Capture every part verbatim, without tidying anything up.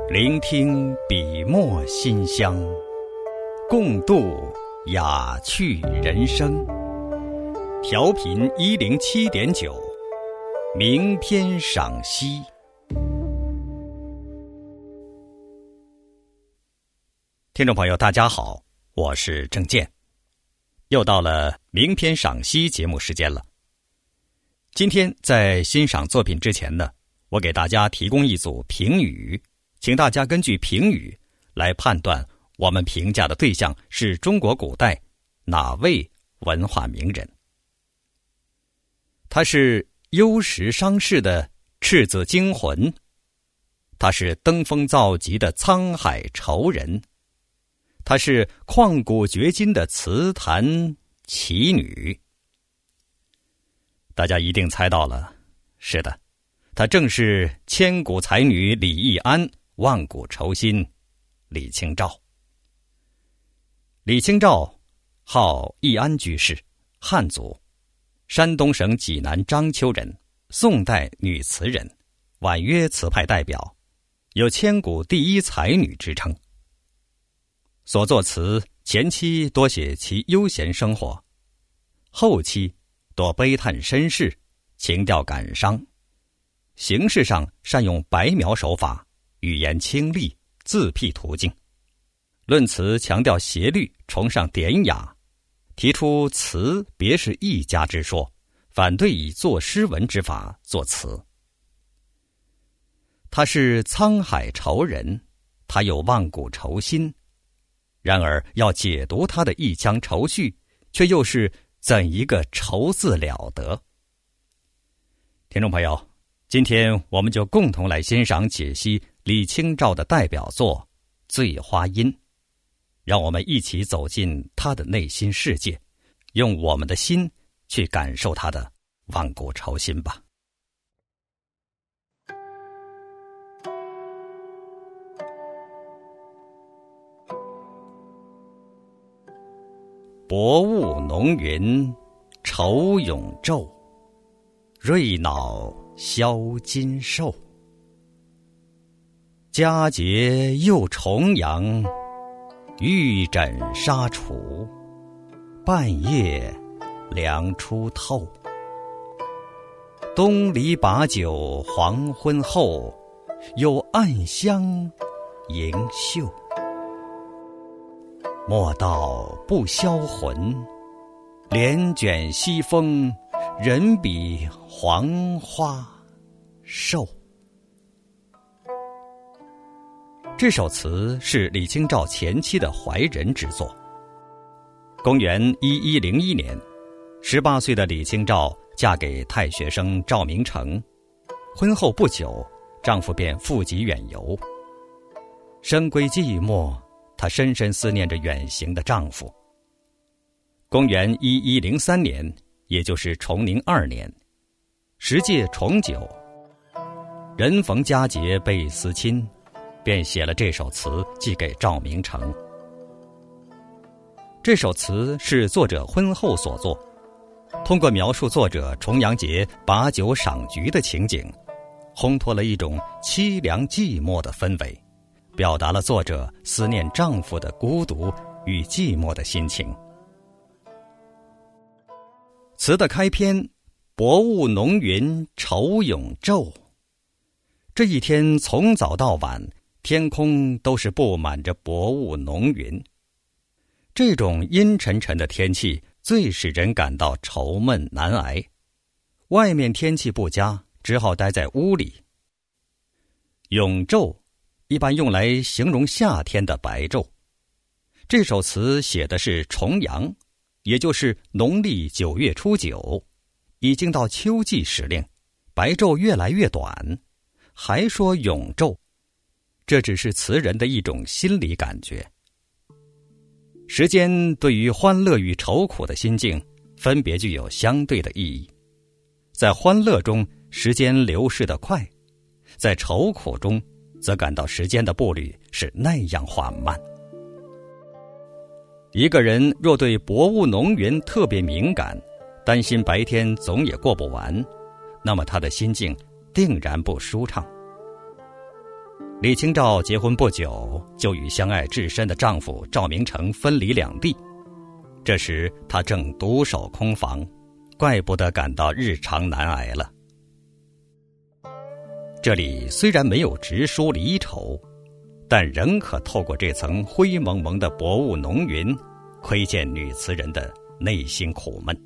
聆听笔墨馨香，共度雅趣人生。调频一零七点九，名篇赏析。听众朋友，大家好，我是郑健，又到了名篇赏析节目时间了。今天在欣赏作品之前呢，我给大家提供一组评语，请大家根据评语来判断我们评价的对象是中国古代哪位文化名人。他是幽石伤逝的赤子精魂，他是登峰造极的沧海愁人，他是旷古绝今的词坛奇女。大家一定猜到了，是的，她正是千古才女李易安，万古愁心李清照。李清照号易安居士，汉族，山东省济南章丘人，宋代女词人，婉约词派代表，有千古第一才女之称。所作词前期多写其悠闲生活，后期多悲叹身世，情调感伤，形式上善用白描手法，语言清丽，自辟途径。论词强调谐律，崇尚典雅，提出词别是一家之说，反对以作诗文之法作词。他是沧海愁人，他有万古愁心，然而要解读他的一腔愁绪，却又是怎一个愁字了得。听众朋友，今天我们就共同来欣赏解析李清照的代表作《醉花阴》，让我们一起走进她的内心世界，用我们的心去感受她的万古愁心吧。薄雾浓云愁永昼，瑞脑消金兽。佳节又重阳，玉枕纱厨，半夜凉初透。东篱把酒黄昏后，有暗香盈袖。莫道不销魂，帘卷西风，人比黄花瘦。这首词是李清照前期的怀人之作。公元一一零一年，十八岁的李清照嫁给太学生赵明诚，婚后不久，丈夫便负笈远游。深闺寂寞，她深深思念着远行的丈夫。公元一一零三年，也就是崇宁二年，十届重九，人逢佳节倍思亲，便写了这首词寄给赵明诚。这首词是作者婚后所作，通过描述作者重阳节把酒赏菊的情景，烘托了一种凄凉寂寞的氛围，表达了作者思念丈夫的孤独与寂寞的心情。词的开篇，薄雾浓云愁永昼。这一天从早到晚，天空都是布满着薄雾浓云。这种阴沉沉的天气最使人感到愁闷难挨，外面天气不佳，只好待在屋里。永昼一般用来形容夏天的白昼。这首词写的是重阳，也就是农历九月初九，已经到秋季时令，白昼越来越短，还说永昼，这只是词人的一种心理感觉。时间对于欢乐与愁苦的心境分别具有相对的意义。在欢乐中，时间流逝得快；在愁苦中，则感到时间的步履是那样缓慢。一个人若对薄雾浓云特别敏感，担心白天总也过不完，那么他的心境定然不舒畅。 李清照结婚不久，就与相爱至深的丈夫赵明诚分离两地。这时她正独守空房，怪不得感到日常难挨了。这里虽然没有直抒离愁，但仍可透过这层灰蒙蒙的薄雾浓云，窥见女词人的内心苦闷。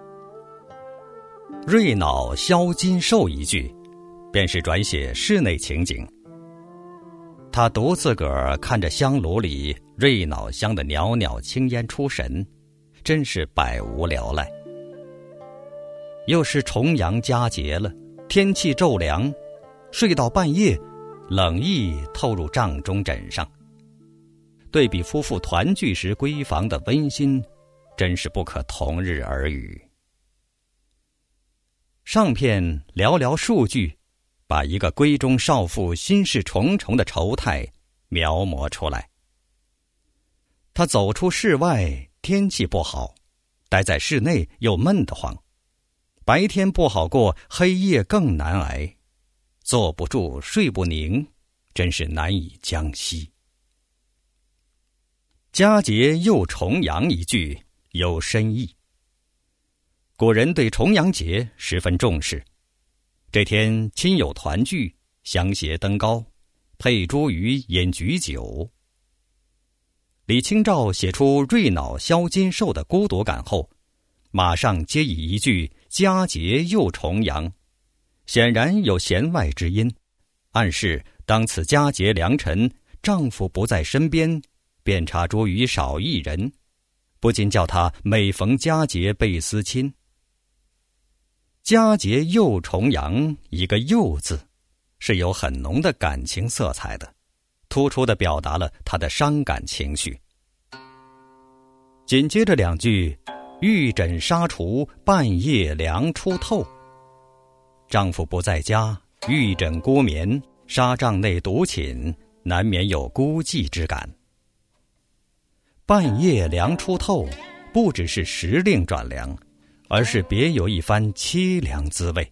瑞脑销金兽一句，便是转写室内情景。他独自个儿看着香炉里瑞脑香的袅袅青烟出神，真是百无聊赖。又是重阳佳节了，天气骤凉，睡到半夜，冷意透入帐中枕上。对比夫妇团聚时闺房的温馨，真是不可同日而语。上片寥寥数句，把一个闺中少妇心事重重的愁态描摹出来。她走出室外，天气不好，待在室内又闷得慌，白天不好过，黑夜更难挨，坐不住，睡不宁，真是难以将息。佳节又重阳一句有深意。古人对重阳节十分重视，这天亲友团聚，相携登高，配茱萸饮菊酒。李清照写出瑞脑销金兽的孤独感后，马上接以一句佳节又重阳，显然有弦外之音，暗示当此佳节良辰，丈夫不在身边，遍插茱萸少一人，不禁叫他每逢佳节倍思亲。佳节又重阳，一个又字，是有很浓的感情色彩的，突出地表达了他的伤感情绪。紧接着两句，玉枕纱厨，半夜凉初透。丈夫不在家，玉枕孤眠，纱帐内独寝，难免有孤寂之感。半夜凉初透，不只是时令转凉，而是别有一番凄凉滋味。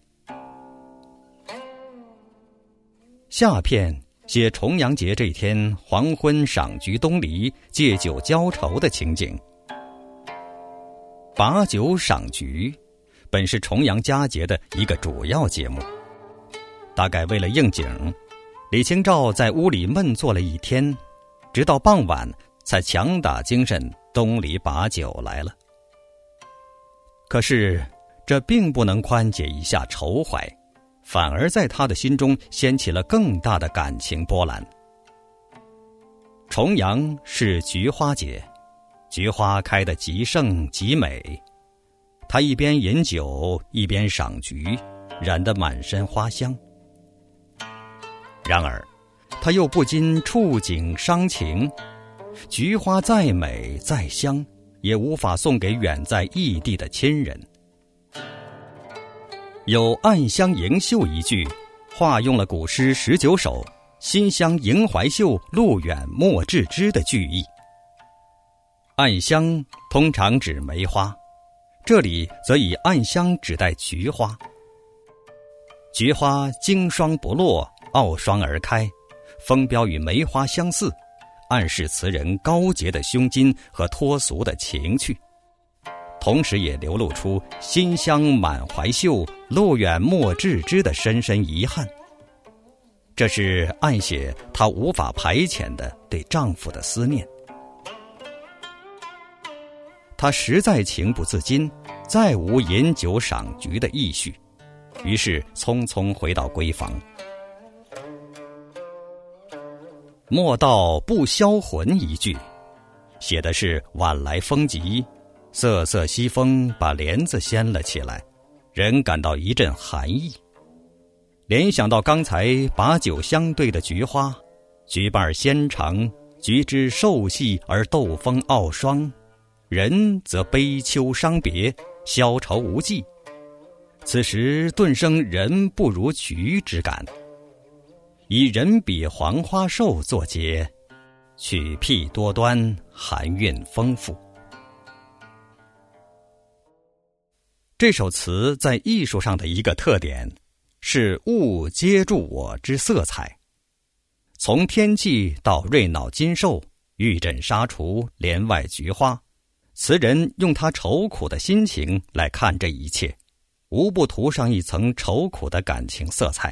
下片写重阳节这天黄昏赏菊东篱，借酒浇愁的情景。把酒赏菊本是重阳佳节的一个主要节目，大概为了应景，李清照在屋里闷坐了一天，直到傍晚才强打精神东篱把酒来了。可是这并不能宽解一下愁怀，反而在他的心中掀起了更大的感情波澜。重阳是菊花节，菊花开得极盛极美，他一边饮酒一边赏菊，染得满身花香。然而他又不禁触景伤情，菊花再美再香，也无法送给远在异地的亲人。有暗香盈袖一句，化用了古诗十九首馨香萦怀袖，路远莫致知的句意。暗香通常指梅花，这里则以暗香指代菊花。菊花经霜不落，傲霜而开，风标与梅花相似，暗示词人高洁的胸襟和脱俗的情趣，同时也流露出馨香满怀袖，路远莫致知的深深遗憾。这是暗写她无法排遣的对丈夫的思念。她实在情不自禁，再无饮酒赏菊的意绪，于是匆匆回到闺房。莫道不销魂一句，写的是晚来风急，瑟瑟西风把帘子掀了起来，人感到一阵寒意。联想到刚才把酒相对的菊花，菊瓣纤长，菊枝瘦细而斗风傲霜，人则悲秋伤别，消愁无际，此时顿生人不如菊之感。以人比黄花瘦作结，曲癖多端，含韵丰富。这首词在艺术上的一个特点是物接住我之色彩， 从天际到瑞脑金兽，玉枕纱厨，帘外菊花，词人用他愁苦的心情来看这一切，无不涂上一层愁苦的感情色彩。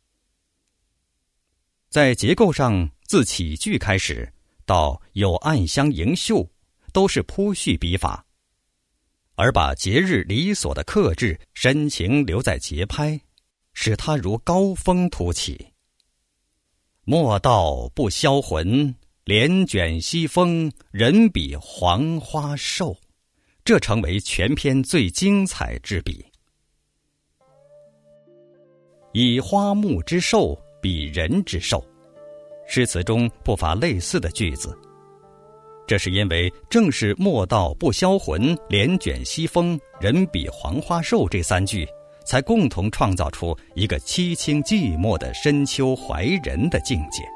在结构上，自起句开始到有暗香盈袖，都是铺叙笔法，而把节日理所的克制深情留在节拍，使它如高峰突起。莫道不销魂，帘卷西风，人比黄花瘦，这成为全篇最精彩之笔。以花木之寿比人之寿，诗词中不乏类似的句子。这是因为正是莫道不销魂，帘卷西风，人比黄花瘦这三句，才共同创造出一个凄清寂寞的深秋怀人的境界。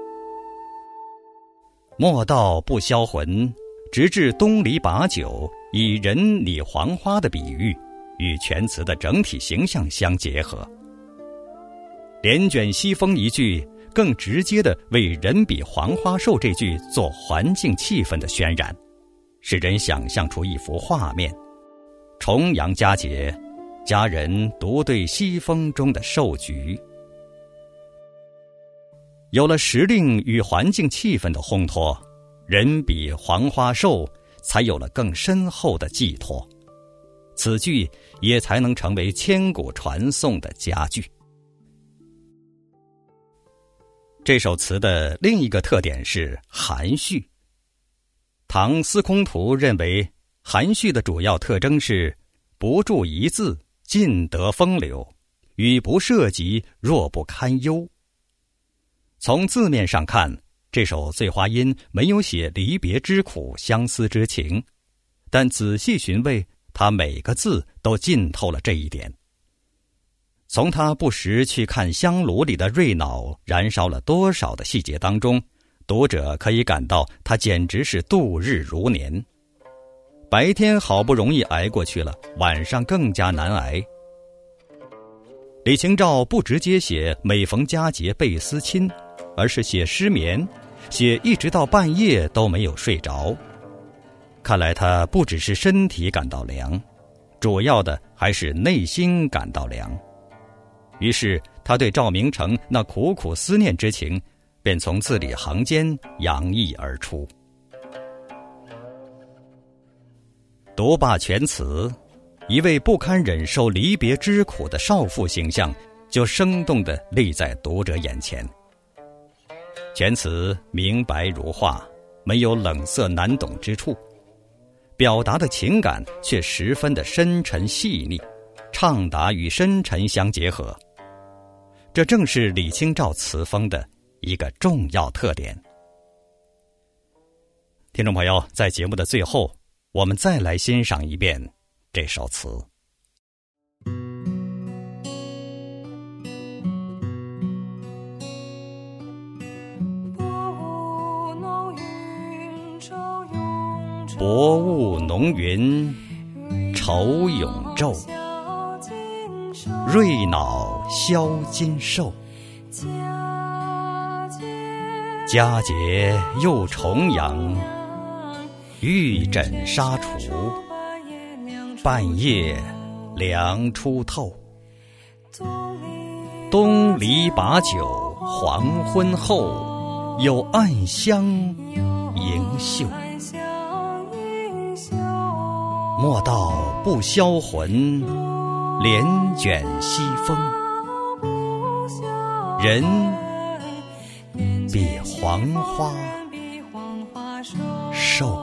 莫道不销魂，直至东篱把酒，以人拟黄花的比喻，与全词的整体形象相结合。帘卷西风一句，更直接地为人比黄花瘦这句做环境气氛的渲染，使人想象出一幅画面：重阳佳节，佳人独对西风中的寿菊。有了时令与环境气氛的烘托，人比黄花瘦才有了更深厚的寄托，此句也才能成为千古传颂的佳句。这首词的另一个特点是含蓄。唐司空图认为，含蓄的主要特征是不注一字，尽得风流，语不涉及，若不堪忧。从字面上看，这首《醉花阴》没有写离别之苦、相思之情，但仔细寻味，它每个字都浸透了这一点。从他不时去看香炉里的瑞脑燃烧了多少的细节当中，读者可以感到他简直是度日如年。白天好不容易挨过去了，晚上更加难挨。李清照不直接写每逢佳节倍思亲，而是写失眠，写一直到半夜都没有睡着。看来他不只是身体感到凉，主要的还是内心感到凉。于是他对赵明诚那苦苦思念之情，便从字里行间洋溢而出。读罢全词，一位不堪忍受离别之苦的少妇形象就生动地立在读者眼前。全词明白如画，没有冷涩难懂之处，表达的情感却十分的深沉细腻，畅达与深沉相结合，这正是李清照词风的一个重要特点。听众朋友，在节目的最后，我们再来欣赏一遍这首词。薄雾浓云愁永昼，瑞脑销金兽。佳节又重阳，玉枕纱厨，半夜凉初透。东篱把酒黄昏后，有暗香盈袖。莫道不销魂，帘卷西风。人比黄花瘦。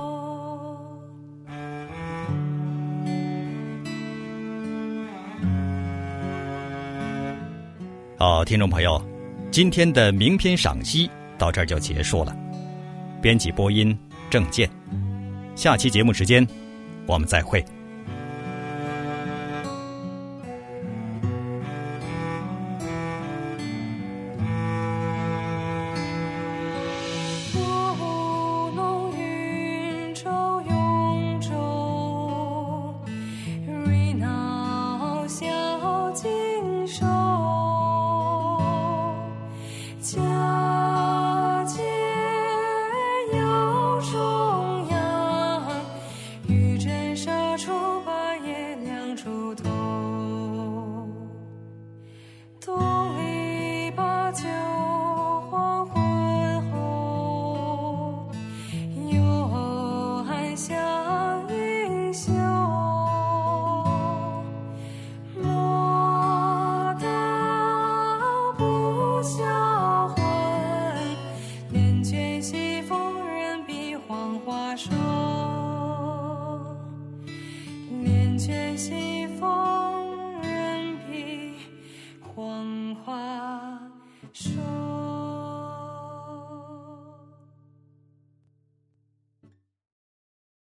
好，听众朋友，今天的名篇赏析到这儿就结束了。编辑播音郑健，下期节目时间我们再会。 家出头。东篱把酒黄昏后，幽暗香盈袖。莫道不销魂，念卷西风人比黄花瘦。念卷西